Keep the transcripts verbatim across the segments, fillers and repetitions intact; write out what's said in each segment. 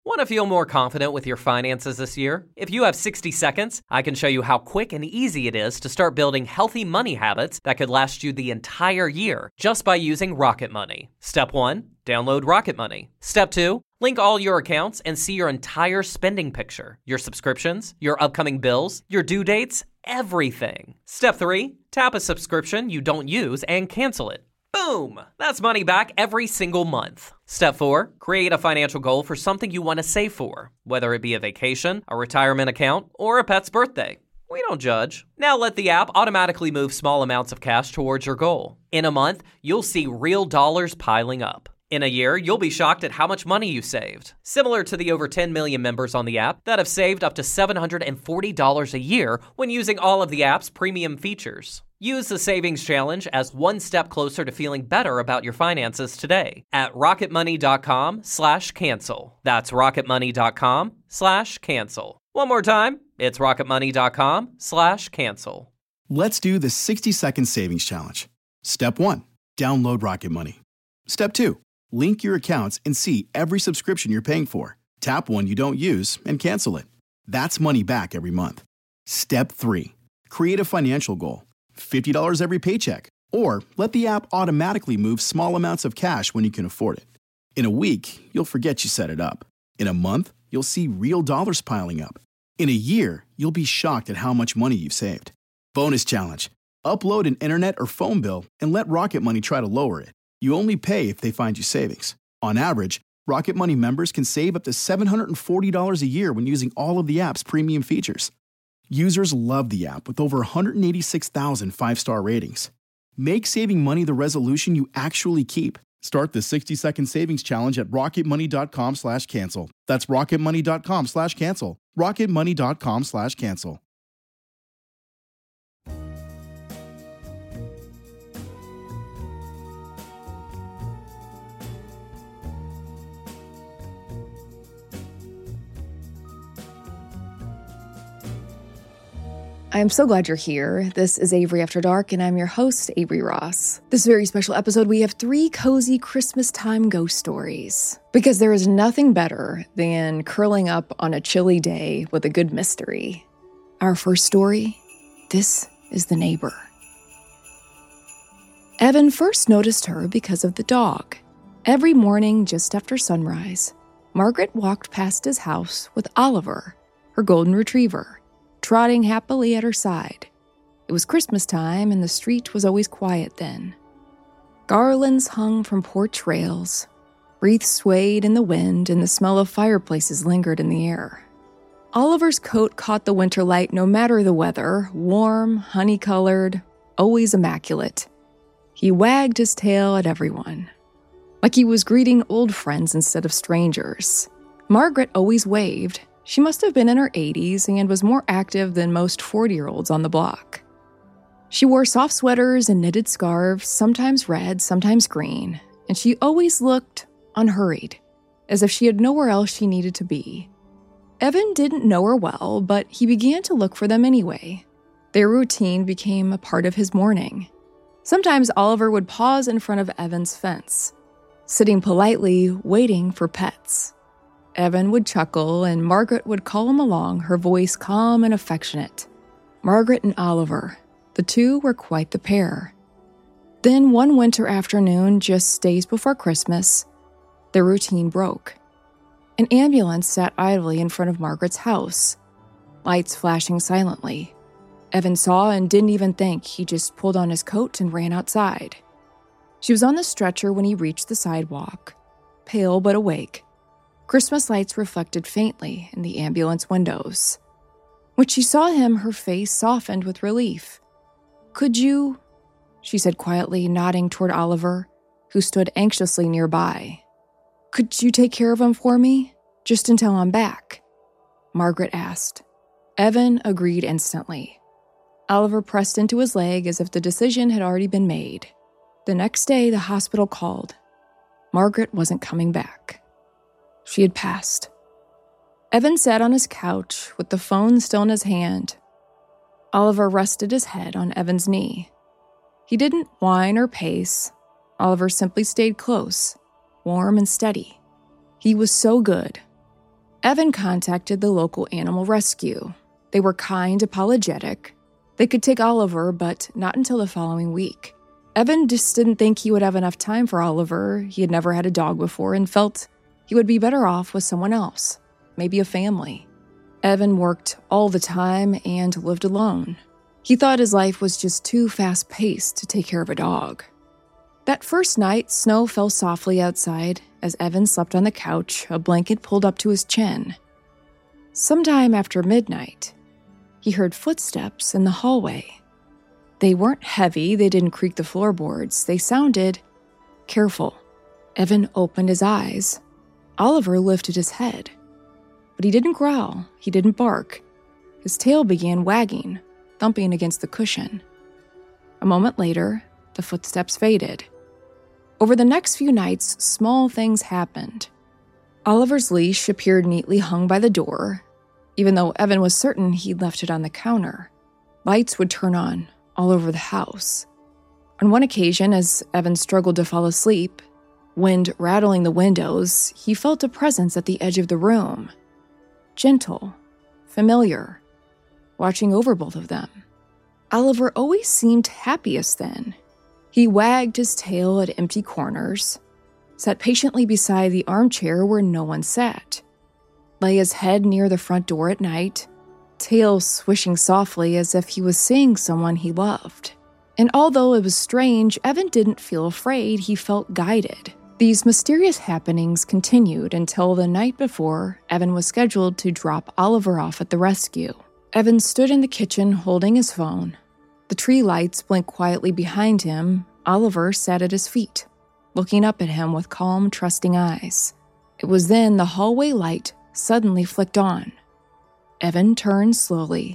Want to feel more confident with your finances this year? If you have sixty seconds, I can show you how quick and easy it is to start building healthy money habits that could last you the entire year just by using Rocket Money. Step one, download Rocket Money. Step two, link all your accounts and see your entire spending picture, your subscriptions, your upcoming bills, your due dates, everything. Step three, tap a subscription you don't use and cancel it. Boom! That's money back every single month. Step four, create a financial goal for something you want to save for, whether it be a vacation, a retirement account, or a pet's birthday. We don't judge. Now let the app automatically move small amounts of cash towards your goal. In a month, you'll see real dollars piling up. In a year, you'll be shocked at how much money you saved. Similar to the over ten million members on the app that have saved up to seven hundred forty dollars a year when using all of the app's premium features. Use the Savings Challenge as one step closer to feeling better about your finances today at rocketmoney.com slash cancel. That's rocketmoney.com slash cancel. One more time, it's rocketmoney.com slash cancel. Let's do the sixty second savings challenge. Step one, download Rocket Money. Step two, link your accounts and see every subscription you're paying for. Tap one you don't use and cancel it. That's money back every month. Step three, create a financial goal. fifty dollars every paycheck. Or let the app automatically move small amounts of cash when you can afford it. In a week, you'll forget you set it up. In a month, you'll see real dollars piling up. In a year, you'll be shocked at how much money you've saved. Bonus challenge. Upload an internet or phone bill and let Rocket Money try to lower it. You only pay if they find you savings. On average, Rocket Money members can save up to seven hundred forty dollars a year when using all of the app's premium features. Users love the app with over one hundred eighty-six thousand five-star ratings. Make saving money the resolution you actually keep. Start the sixty second savings challenge at rocketmoney.com slash cancel. That's rocketmoney.com slash cancel. rocketmoney.com slash cancel. I'm so glad you're here. This is Avery After Dark, and I'm your host, Avery Ross. This very special episode, we have three cozy Christmas time ghost stories. Because there is nothing better than curling up on a chilly day with a good mystery. Our first story, this is the neighbor. Evan first noticed her because of the dog. Every morning, just after sunrise, Margaret walked past his house with Oliver, her golden retriever, trotting happily at her side. It was Christmas time, and the street was always quiet then. Garlands hung from porch rails, wreaths swayed in the wind, and the smell of fireplaces lingered in the air. Oliver's coat caught the winter light no matter the weather, warm, honey-colored, always immaculate. He wagged his tail at everyone, like he was greeting old friends instead of strangers. Margaret always waved. She must have been in her eighties and was more active than most forty-year-olds on the block. She wore soft sweaters and knitted scarves, sometimes red, sometimes green, and she always looked unhurried, as if she had nowhere else she needed to be. Evan didn't know her well, but he began to look for them anyway. Their routine became a part of his morning. Sometimes Oliver would pause in front of Evan's fence, sitting politely, waiting for pets. Evan would chuckle, and Margaret would call him along, her voice calm and affectionate. Margaret and Oliver, the two were quite the pair. Then one winter afternoon, just days before Christmas, their routine broke. An ambulance sat idly in front of Margaret's house, lights flashing silently. Evan saw and didn't even think. He just pulled on his coat and ran outside. She was on the stretcher when he reached the sidewalk, pale but awake. Christmas lights reflected faintly in the ambulance windows. When she saw him, her face softened with relief. "Could you?" she said quietly, nodding toward Oliver, who stood anxiously nearby. "Could you take care of him for me, just until I'm back?" Margaret asked. Evan agreed instantly. Oliver pressed into his leg as if the decision had already been made. The next day, the hospital called. Margaret wasn't coming back. She had passed. Evan sat on his couch with the phone still in his hand. Oliver rested his head on Evan's knee. He didn't whine or pace. Oliver simply stayed close, warm and steady. He was so good, Evan contacted the local animal rescue. They were kind, apologetic. They could take Oliver, but not until the following week. Evan just didn't think he would have enough time for Oliver. He had never had a dog before and felt he would be better off with someone else, maybe a family. Evan worked all the time and lived alone. He thought his life was just too fast-paced to take care of a dog. That first night, snow fell softly outside as Evan slept on the couch, a blanket pulled up to his chin. Sometime after midnight, he heard footsteps in the hallway. They weren't heavy, they didn't creak the floorboards, they sounded careful. Evan opened his eyes. Oliver lifted his head. But he didn't growl, he didn't bark. His tail began wagging, thumping against the cushion. A moment later, the footsteps faded. Over the next few nights, small things happened. Oliver's leash appeared neatly hung by the door, even though Evan was certain he'd left it on the counter. Lights would turn on all over the house. On one occasion, as Evan struggled to fall asleep, wind rattling the windows, he felt a presence at the edge of the room. Gentle, familiar, watching over both of them. Oliver always seemed happiest then. He wagged his tail at empty corners, sat patiently beside the armchair where no one sat, lay his head near the front door at night, tail swishing softly as if he was seeing someone he loved. And although it was strange, Evan didn't feel afraid, he felt guided. These mysterious happenings continued until the night before Evan was scheduled to drop Oliver off at the rescue. Evan stood in the kitchen holding his phone. The tree lights blinked quietly behind him. Oliver sat at his feet, looking up at him with calm, trusting eyes. It was then the hallway light suddenly flicked on. Evan turned slowly.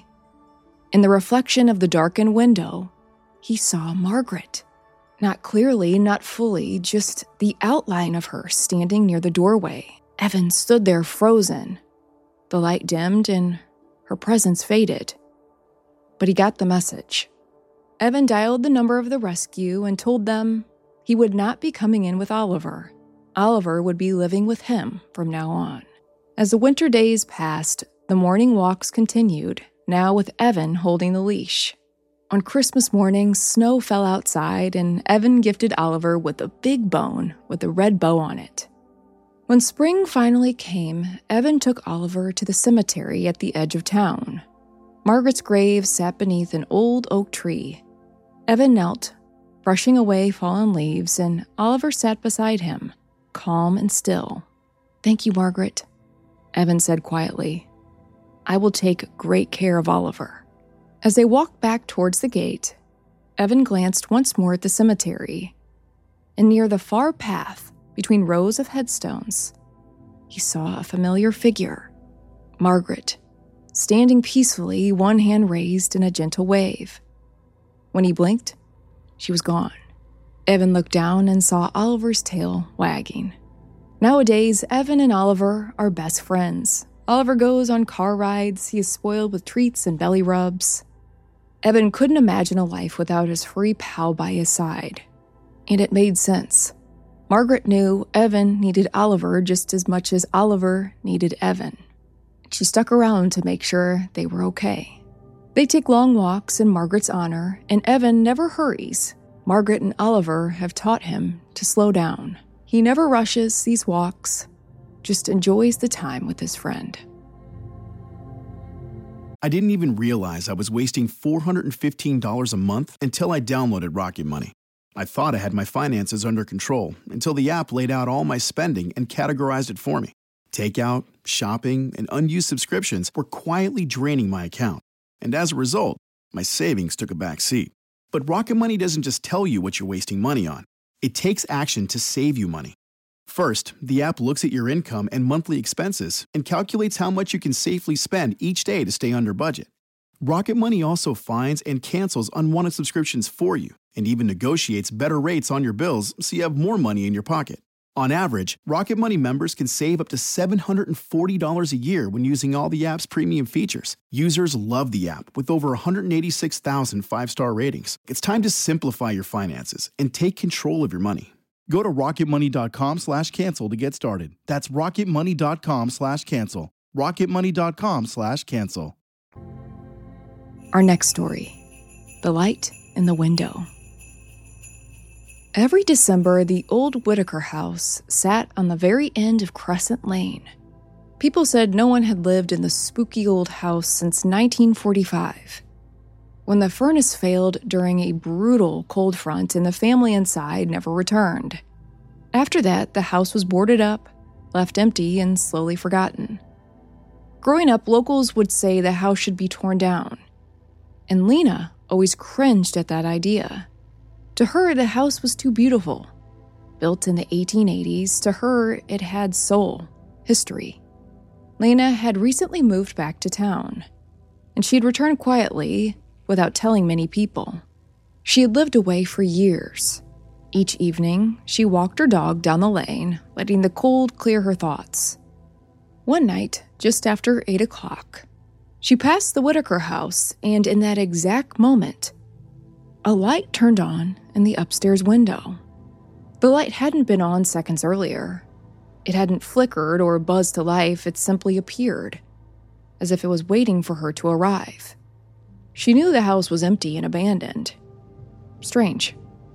In the reflection of the darkened window, he saw Margaret. Not clearly, not fully, just the outline of her standing near the doorway. Evan stood there frozen. The light dimmed and her presence faded. But he got the message. Evan dialed the number of the rescue and told them he would not be coming in with Oliver. Oliver would be living with him from now on. As the winter days passed, the morning walks continued, now with Evan holding the leash. On Christmas morning, snow fell outside, and Evan gifted Oliver with a big bone with a red bow on it. When spring finally came, Evan took Oliver to the cemetery at the edge of town. Margaret's grave sat beneath an old oak tree. Evan knelt, brushing away fallen leaves, and Oliver sat beside him, calm and still. "Thank you, Margaret," Evan said quietly. "I will take great care of Oliver." As they walked back towards the gate, Evan glanced once more at the cemetery, and near the far path between rows of headstones, he saw a familiar figure, Margaret, standing peacefully, one hand raised in a gentle wave. When he blinked, she was gone. Evan looked down and saw Oliver's tail wagging. Nowadays, Evan and Oliver are best friends. Oliver goes on car rides, he is spoiled with treats and belly rubs. Evan couldn't imagine a life without his furry pal by his side. And it made sense. Margaret knew Evan needed Oliver just as much as Oliver needed Evan. She stuck around to make sure they were okay. They take long walks in Margaret's honor, and Evan never hurries. Margaret and Oliver have taught him to slow down. He never rushes these walks, just enjoys the time with his friend. I didn't even realize I was wasting four hundred fifteen dollars a month until I downloaded Rocket Money. I thought I had my finances under control until the app laid out all my spending and categorized it for me. Takeout, shopping, and unused subscriptions were quietly draining my account. And as a result, my savings took a back seat. But Rocket Money doesn't just tell you what you're wasting money on. It takes action to save you money. First, the app looks at your income and monthly expenses and calculates how much you can safely spend each day to stay under budget. Rocket Money also finds and cancels unwanted subscriptions for you and even negotiates better rates on your bills so you have more money in your pocket. On average, Rocket Money members can save up to seven hundred forty dollars a year when using all the app's premium features. Users love the app with over one hundred eighty-six thousand five-star ratings. It's time to simplify your finances and take control of your money. Go to rocketmoney.com slash cancel to get started. That's rocketmoney.com slash cancel. rocketmoney.com slash cancel. Our next story, the light in the window. Every December, the old Whitaker house sat on the very end of Crescent Lane. People said no one had lived in the spooky old house since nineteen forty-five, when the furnace failed during a brutal cold front and the family inside never returned. After that, the house was boarded up, left empty, and slowly forgotten. Growing up, locals would say the house should be torn down, and Lena always cringed at that idea. To her, the house was too beautiful. Built in the eighteen eighties, to her, it had soul, history. Lena had recently moved back to town, and she had returned quietly, without telling many people. She had lived away for years. Each evening, she walked her dog down the lane, letting the cold clear her thoughts. One night, just after eight o'clock, she passed the Whitaker house, and in that exact moment, a light turned on in the upstairs window. The light hadn't been on seconds earlier. It hadn't flickered or buzzed to life, it simply appeared, as if it was waiting for her to arrive. She knew the house was empty and abandoned. Strange.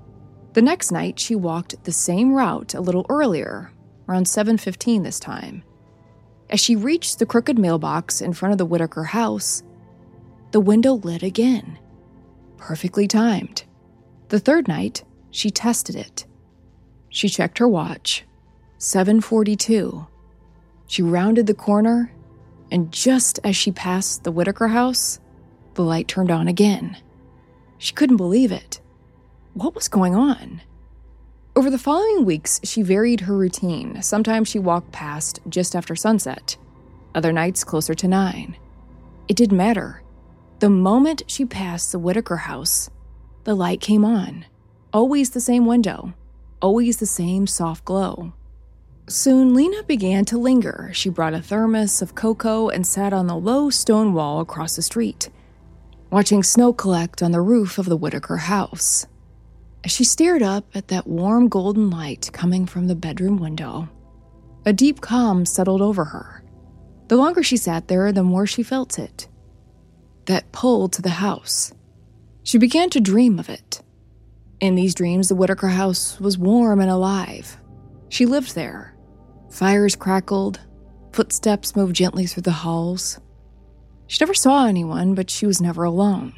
The next night, she walked the same route a little earlier, around seven fifteen this time. As she reached the crooked mailbox in front of the Whitaker house, the window lit again. Perfectly timed. The third night, she tested it. She checked her watch. seven forty-two. She rounded the corner, and just as she passed the Whitaker house, the light turned on again. She couldn't believe it. What was going on? Over the following weeks, she varied her routine. Sometimes she walked past just after sunset, other nights closer to nine. It didn't matter. The moment she passed the Whitaker house, the light came on. Always the same window, always the same soft glow. Soon, Lena began to linger. She brought a thermos of cocoa and sat on the low stone wall across the street, watching snow collect on the roof of the Whitaker house. As she stared up at that warm golden light coming from the bedroom window, a deep calm settled over her. The longer she sat there, the more she felt it. That pull to the house. She began to dream of it. In these dreams, the Whitaker house was warm and alive. She lived there. Fires crackled. Footsteps moved gently through the halls. She never saw anyone, but she was never alone.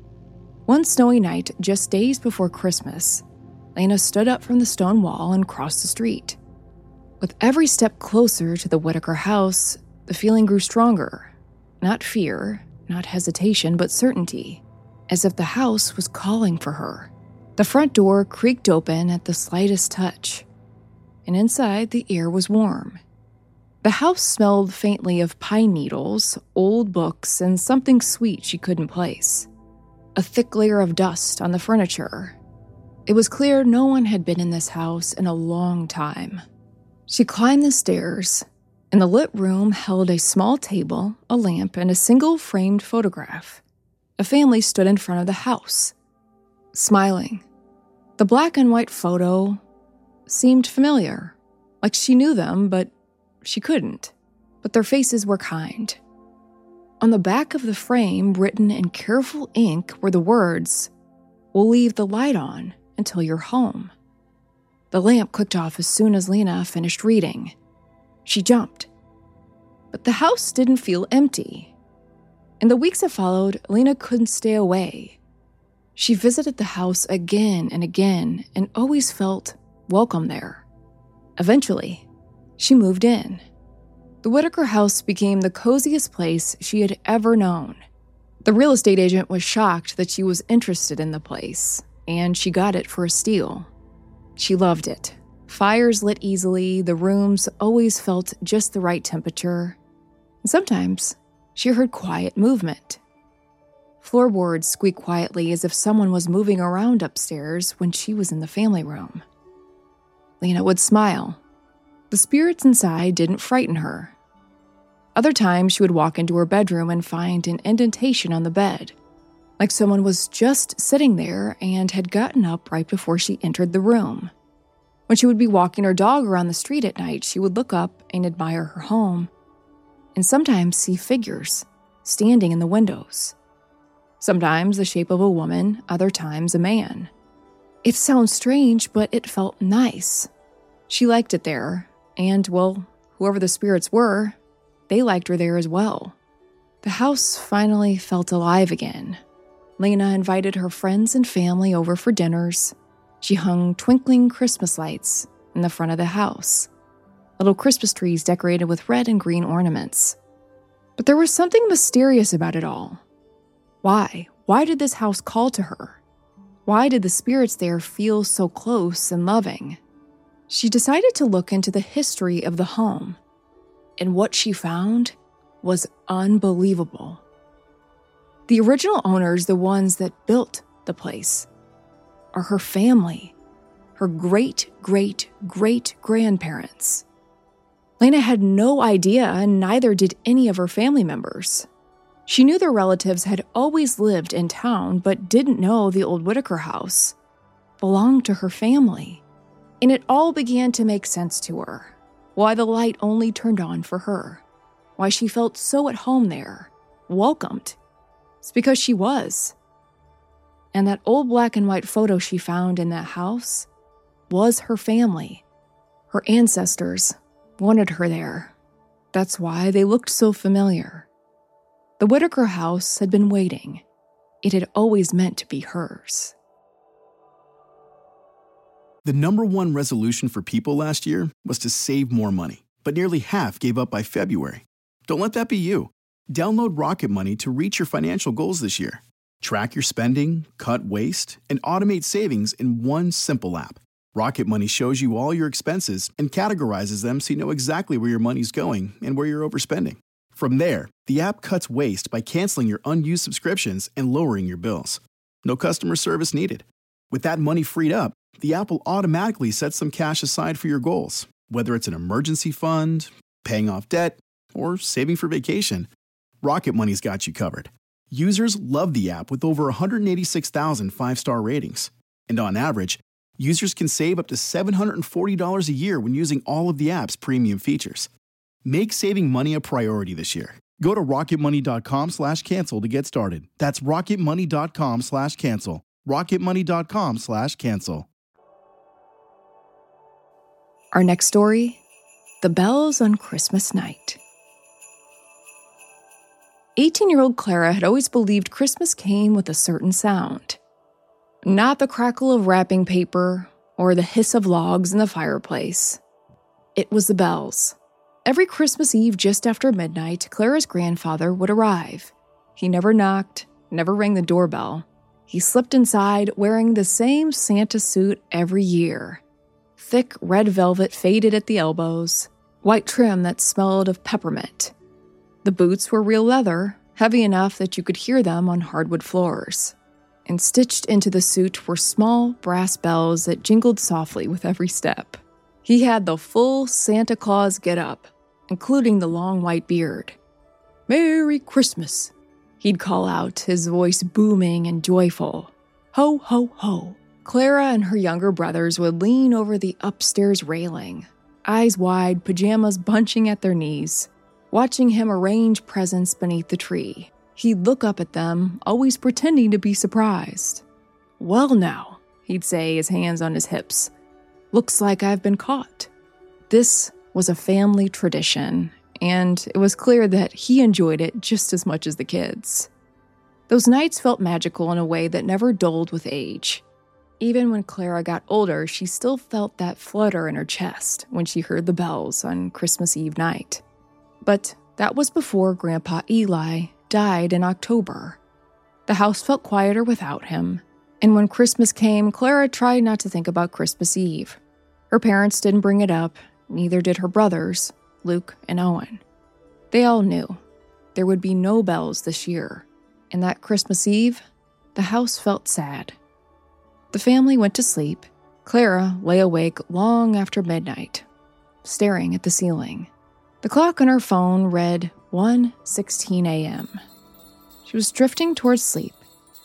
One snowy night, just days before Christmas, Lena stood up from the stone wall and crossed the street. With every step closer to the Whitaker house, the feeling grew stronger. Not fear, not hesitation, but certainty, as if the house was calling for her. The front door creaked open at the slightest touch, and inside the air was warm. The house smelled faintly of pine needles, old books, and something sweet she couldn't place. A thick layer of dust on the furniture. It was clear no one had been in this house in a long time. She climbed the stairs, and the lit room held a small table, a lamp, and a single framed photograph. A family stood in front of the house, smiling. The black and white photo seemed familiar, like she knew them, but she couldn't. But their faces were kind. On the back of the frame, written in careful ink, were the words, "We'll leave the light on until you're home." The lamp clicked off as soon as Lena finished reading. She jumped. But the house didn't feel empty. In the weeks that followed, Lena couldn't stay away. She visited the house again and again and always felt welcome there. Eventually, she moved in. The Whitaker house became the coziest place she had ever known. The real estate agent was shocked that she was interested in the place, and she got it for a steal. She loved it. Fires lit easily, the rooms always felt just the right temperature, and sometimes she heard quiet movement. Floorboards squeaked quietly as if someone was moving around upstairs when she was in the family room. Lena would smile. The spirits inside didn't frighten her. Other times, she would walk into her bedroom and find an indentation on the bed, like someone was just sitting there and had gotten up right before she entered the room. When she would be walking her dog around the street at night, she would look up and admire her home. and sometimes see figures standing in the windows. Sometimes the shape of a woman, other times a man. It sounds strange, but it felt nice. She liked it there, and, well, whoever the spirits were, they liked her there as well. The house finally felt alive again. Lena invited her friends and family over for dinners. She hung twinkling Christmas lights in the front of the house. Little Christmas trees decorated with red and green ornaments. But there was something mysterious about it all. Why? Why did this house call to her? Why did the spirits there feel so close and loving? She decided to look into the history of the home, and what she found was unbelievable. The original owners, the ones that built the place, are her family, her great-great-great-grandparents. Lena had no idea, and neither did any of her family members. She knew their relatives had always lived in town, but didn't know the old Whitaker house belonged to her family. And it all began to make sense to her. Why the light only turned on for her. Why she felt so at home there, welcomed. It's because she was. And that old black and white photo she found in that house was her family. Her ancestors wanted her there. That's why they looked so familiar. The Whitaker house had been waiting. It had always meant to be hers. The number one resolution for people last year was to save more money, but nearly half gave up by February. Don't let that be you. Download Rocket Money to reach your financial goals this year. Track your spending, cut waste, and automate savings in one simple app. Rocket Money shows you all your expenses and categorizes them so you know exactly where your money's going and where you're overspending. From there, the app cuts waste by canceling your unused subscriptions and lowering your bills. No customer service needed. With that money freed up, the app will automatically set some cash aside for your goals, whether it's an emergency fund, paying off debt, or saving for vacation. Rocket Money's got you covered. Users love the app with over one hundred eighty-six thousand five-star ratings. And on average, users can save up to seven hundred forty dollars a year when using all of the app's premium features. Make saving money a priority this year. Go to rocketmoney.com slash cancel to get started. That's rocketmoney.com slash cancel. rocketmoney.com slash cancel. Our next story, The Bells on Christmas Night. eighteen-year-old Clara had always believed Christmas came with a certain sound. Not the crackle of wrapping paper or the hiss of logs in the fireplace. It was the bells. Every Christmas Eve just after midnight, Clara's grandfather would arrive. He never knocked, never rang the doorbell. He slipped inside wearing the same Santa suit every year. Thick red velvet faded at the elbows, white trim that smelled of peppermint. The boots were real leather, heavy enough that you could hear them on hardwood floors. And stitched into the suit were small brass bells that jingled softly with every step. He had the full Santa Claus get-up, including the long white beard. "Merry Christmas," he'd call out, his voice booming and joyful. "Ho, ho, ho." Clara and her younger brothers would lean over the upstairs railing, eyes wide, pajamas bunching at their knees, watching him arrange presents beneath the tree. He'd look up at them, always pretending to be surprised. "Well now," he'd say, his hands on his hips, "looks like I've been caught." This was a family tradition, and it was clear that he enjoyed it just as much as the kids. Those nights felt magical in a way that never dulled with age. Even when Clara got older, she still felt that flutter in her chest when she heard the bells on Christmas Eve night. But that was before Grandpa Eli died in October. The house felt quieter without him, and when Christmas came, Clara tried not to think about Christmas Eve. Her parents didn't bring it up, neither did her brothers, Luke and Owen. They all knew there would be no bells this year, and that Christmas Eve, the house felt sad. The family went to sleep. Clara lay awake long after midnight, staring at the ceiling. The clock on her phone read one sixteen a.m. She was drifting towards sleep,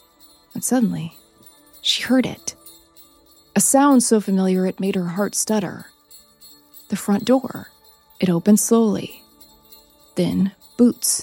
and suddenly, she heard it. A sound so familiar it made her heart stutter. The front door. It opened slowly, then Boots.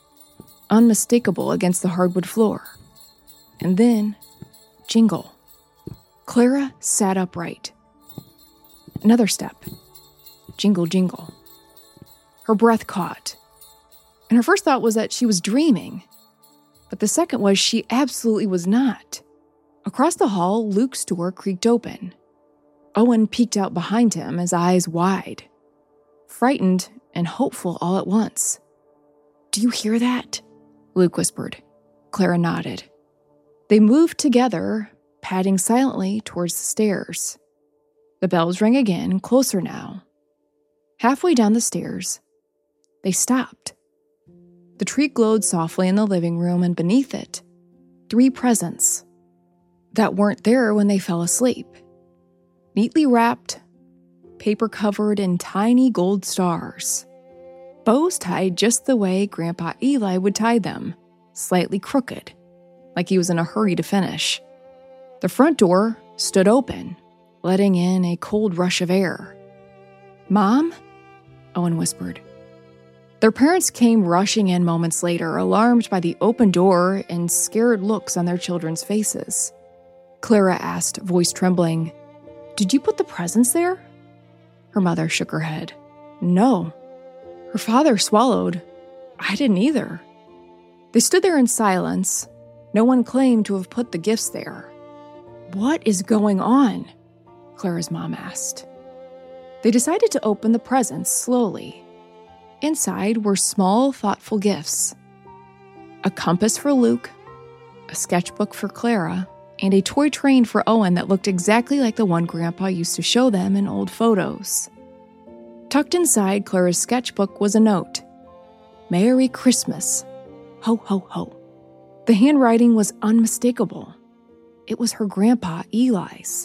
Unmistakable against the hardwood floor. And then, jingle. Clara sat upright. Another step. Jingle, jingle. Her breath caught. And her first thought was that she was dreaming. But the second was she absolutely was not. Across the hall, Luke's door creaked open. Owen peeked out behind him, his eyes wide. Frightened and hopeful all at once. "Do you hear that?" Luke whispered. Clara nodded. They moved together, padding silently towards the stairs. The bells rang again, closer now. Halfway down the stairs, they stopped. The tree glowed softly in the living room, and beneath it, three presents that weren't there when they fell asleep. Neatly wrapped, paper covered in tiny gold stars. Bows tied just the way Grandpa Eli would tie them, slightly crooked, like he was in a hurry to finish. The front door stood open, letting in a cold rush of air. "Mom?" Owen whispered. Their parents came rushing in moments later, alarmed by the open door and scared looks on their children's faces. Clara asked, voice trembling, "Did you put the presents there?" Her mother shook her head. "No." Her father swallowed. "I didn't either." They stood there in silence. No one claimed to have put the gifts there. "What is going on?" Clara's mom asked. They decided to open the presents slowly. Inside were small, thoughtful gifts. A compass for Luke, a sketchbook for Clara, and a toy train for Owen that looked exactly like the one Grandpa used to show them in old photos. Tucked inside Clara's sketchbook was a note. "Merry Christmas. Ho, ho, ho." The handwriting was unmistakable. It was her grandpa, Eli's.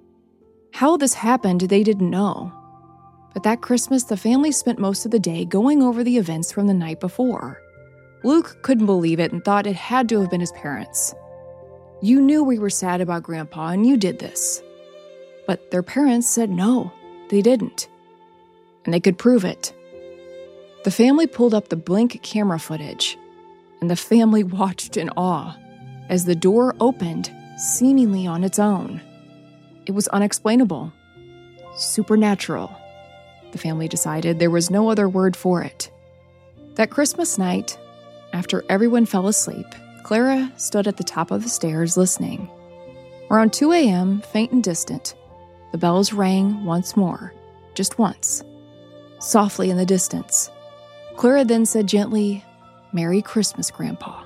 How this happened, they didn't know. But that Christmas, the family spent most of the day going over the events from the night before. Luke couldn't believe it and thought it had to have been his parents. "You knew we were sad about Grandpa, and you did this." But their parents said no, they didn't. And they could prove it. The family pulled up the Blink camera footage, and the family watched in awe as the door opened, seemingly on its own. It was unexplainable. Supernatural. The family decided there was no other word for it. That Christmas night, after everyone fell asleep, Clara stood at the top of the stairs listening. Around two a.m., faint and distant, the bells rang once more, just once, softly in the distance. Clara then said gently, "Merry Christmas, Grandpa."